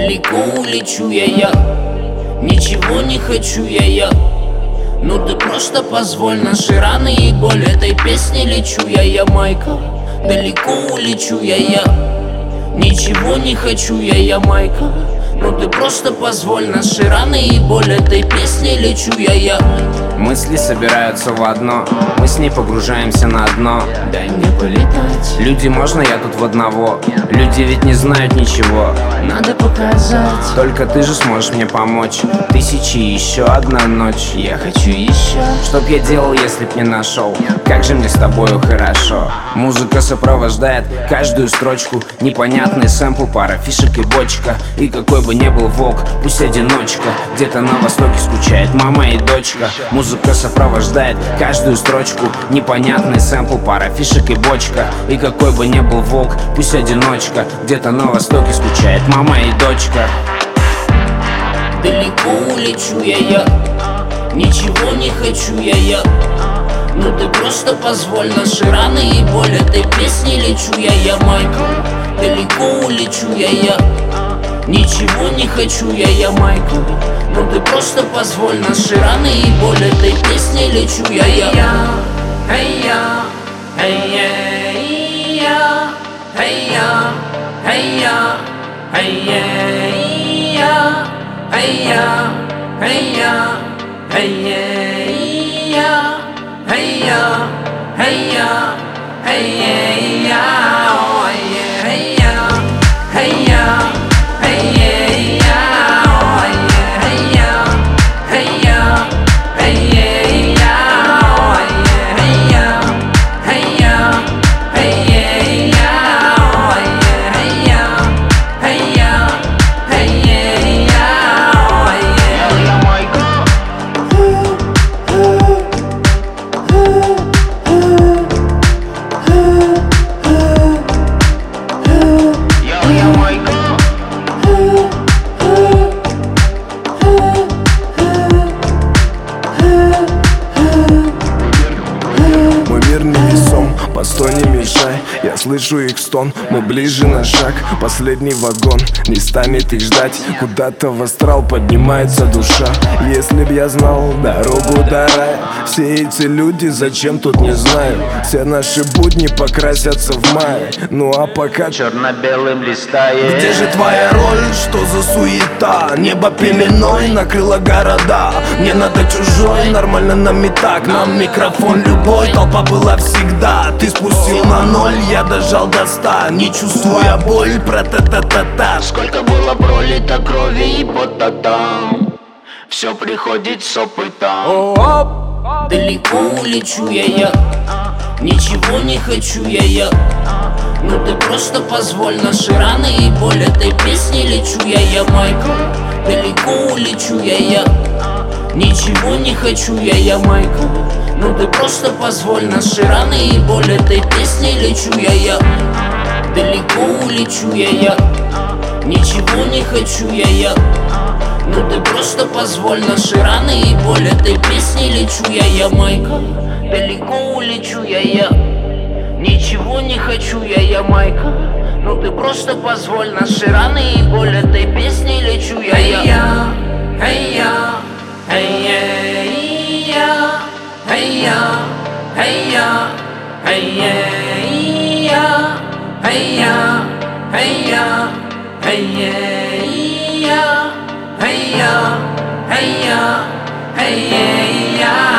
Далеко улечу я, ничего не хочу я. Ну ты просто позволь, наши раны и боль этой песни лечу я, Майка. Далеко улечу я, ничего не хочу я, Майка. Ну ты просто позволь, наши раны и боль этой песни лечу я. Мысли собираются в одно, мы с ней погружаемся на дно. Дай мне полетать. Люди, можно я тут в одного? Люди ведь не знают ничего. Надо показать. Только ты же сможешь мне помочь. Тысячи и еще одна ночь. Я хочу еще. Чтоб я делал, если б не нашел? Как же мне с тобою хорошо. Музыка сопровождает каждую строчку. Непонятный сэмпл, пара фишек и бочка. И какой бы ни был волк, пусть одиночка. Где-то на востоке скучает мама и дочка. Музыка сопровождает каждую строчку. Непонятный сэмпл, пара фишек и бочка. И какой бы ни был волк, пусть одиночка. Где-то на востоке скучает мама и дочка. Далеко улечу я, ничего не хочу я. Ну ты просто позволь, наши раны и боль этой песни лечу я, Майка. Далеко улечу я, ничего не хочу я, Майка. Ну ты просто позволь, наши раны и боль этой песни лечу я. Постой, не мешай, я слышу их стон. Мы ближе на шаг, последний вагон. Не станет их ждать, куда-то в астрал поднимается душа. Если б я знал дорогу до рая, все эти люди зачем тут не знаю. Все наши будни покрасятся в мае. Ну а пока черно-белым листает. Где же твоя роль, что за суета? Небо пеленой накрыло города. Мне надо чужой, нормально нам и так. Нам микрофон любой, толпа была всегда. Ты спустил на ноль, я дожал до 100. Не чувствуя боль, про-та-та-та-та. Сколько было пролито крови и пота там. Все приходит с опытом. Далеко улечу я, ничего не хочу я. Ну ты просто позволь, наши раны и боль этой песни лечу я, Майка. Далеко улечу я, ничего не хочу я, Майка. Ну ты просто позволь, наши раны и боль этой песни лечу я. Далеко улечу я, ничего не хочу я. Ну ты просто позволь, наши раны и боль этой песни лечу я, Майка. Далеко улечу я, ничего не хочу я, Майка. Ну ты просто позволь, наши раны и боль этой песни лечу я. Hey ya,